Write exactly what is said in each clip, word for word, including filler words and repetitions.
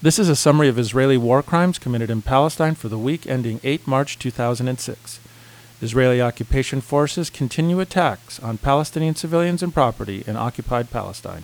This is a summary of Israeli war crimes committed in Palestine for the week ending the eighth of March two thousand six. Israeli occupation forces continue attacks on Palestinian civilians and property in occupied Palestine.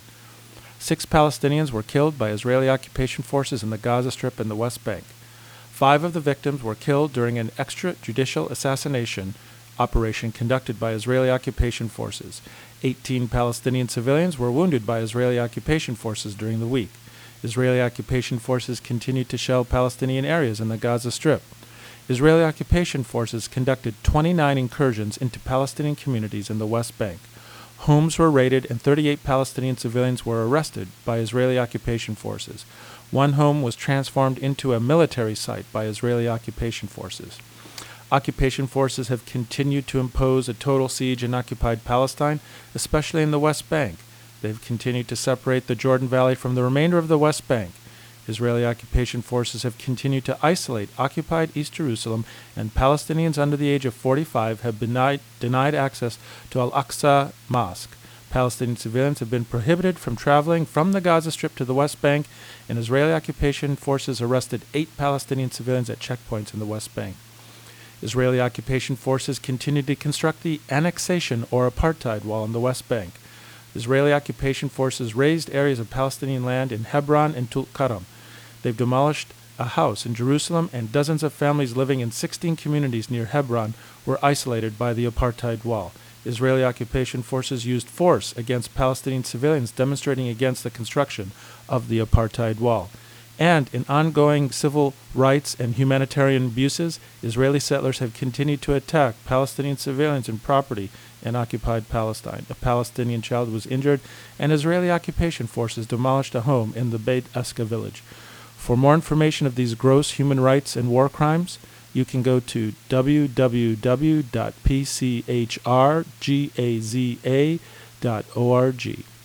Six Palestinians were killed by Israeli occupation forces in the Gaza Strip and the West Bank. Five of the victims were killed during an extrajudicial assassination operation conducted by Israeli occupation forces. Eighteen Palestinian civilians were wounded by Israeli occupation forces during the week. Israeli occupation forces continued to shell Palestinian areas in the Gaza Strip. Israeli occupation forces conducted twenty-nine incursions into Palestinian communities in the West Bank. Homes were raided and thirty-eight Palestinian civilians were arrested by Israeli occupation forces. One home was transformed into a military site by Israeli occupation forces. Occupation forces have continued to impose a total siege in occupied Palestine, especially in the West Bank. They've continued to separate the Jordan Valley from the remainder of the West Bank. Israeli occupation forces have continued to isolate occupied East Jerusalem, and Palestinians under the age of forty-five have denied, denied access to Al-Aqsa Mosque. Palestinian civilians have been prohibited from traveling from the Gaza Strip to the West Bank, and Israeli occupation forces arrested eight Palestinian civilians at checkpoints in the West Bank. Israeli occupation forces continue to construct the annexation or apartheid wall in the West Bank. Israeli occupation forces razed areas of Palestinian land in Hebron and Tulkarem. They've demolished a house in Jerusalem, and dozens of families living in sixteen communities near Hebron were isolated by the apartheid wall. Israeli occupation forces used force against Palestinian civilians demonstrating against the construction of the apartheid wall. And in ongoing civil rights and humanitarian abuses, Israeli settlers have continued to attack Palestinian civilians and property in occupied Palestine. A Palestinian child was injured, and Israeli occupation forces demolished a home in the Beit Eska village. For more information of these gross human rights and war crimes, you can go to w w w dot p c h r gaza dot org.